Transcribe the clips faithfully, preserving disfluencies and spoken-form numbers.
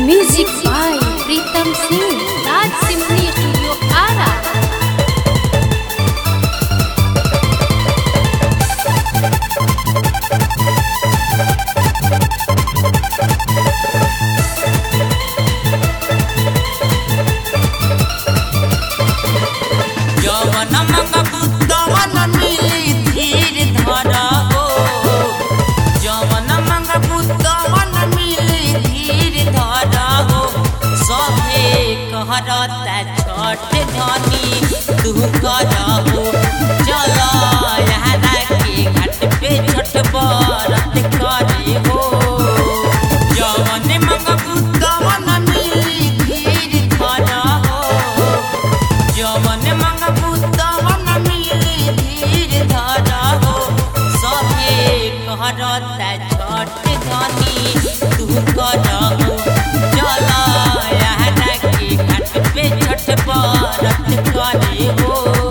Music by Pritam Singh, Raj Simphony Studio, Ara. Chhath धनी तू करहो चलो यहाँ के घाट पे छठ बरत करे हो जवन मंगबू तवन मिली धीर धरहो जवन मंगबू तवन मिली धीर धरहो सभे कहरता छठ धनी तू करहो चलो यहाँ के घाट पे छठ बरत करे हो।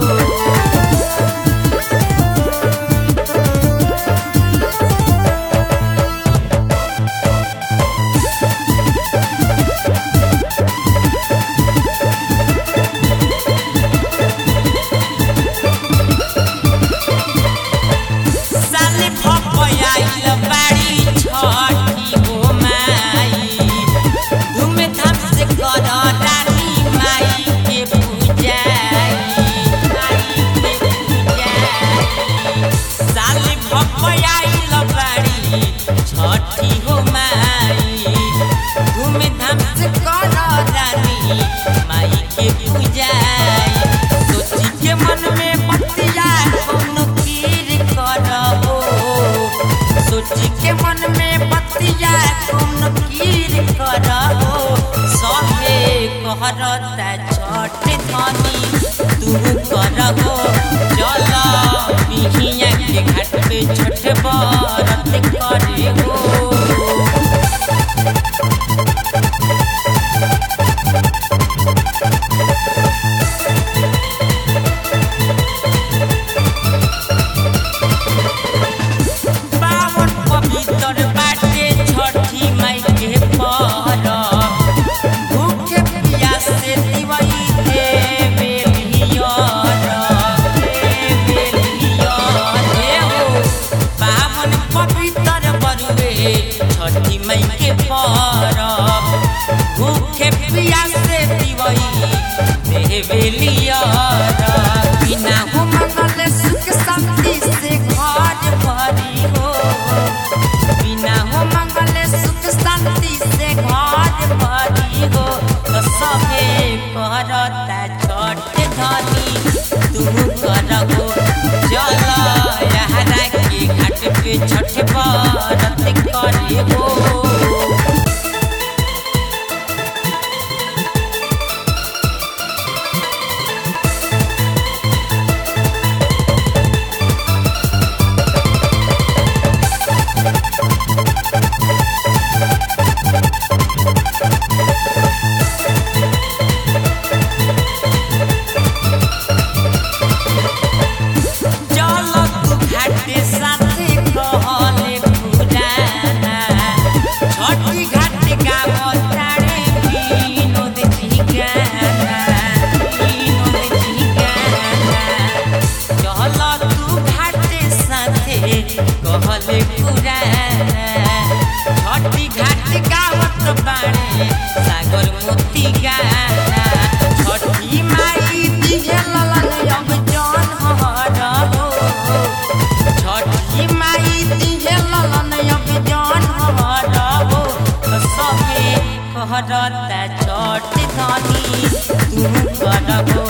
साले भपयाइल बाड़ी छठी हो माई धूमधाम से कर रानी माई के पूजाई माई के पूजाई साले भपयाइल बाड़ी छठी हो माई धूमधाम से कर रानी माई के पूजाई सोची के मन में बतिया कौन कीर करहो सोची के मन में बतिया कौन कीर करहो सभे कहरता छठ धनी तू करहो चलो बिहिया के घाट पे छठ बरत करे हो। पावन पवित्र बाटे छठी माई के पर भूखे प्यासे दिवई के बेलियर बेलियर हो पावन पवित्र बरुए छठी माई के पर भूखे प्यासे दिवई के बेलियर बिना हो मंगल सुख शांति से घर भरी हो बिना हो मंगल सुख शांति से घर भरी हो तो सभे करता छठ धनी तू करहो चलो यहाँ के घाट पे छठ बरत करे हो। कहले पुराना छठी घाट गावत बाणे सागर मोती गाना छठी माई दिहे ललन अब जन हरहो छठी माई दिहे ललन अब जन हरहो सभे कहरता छठ धनी तू करहो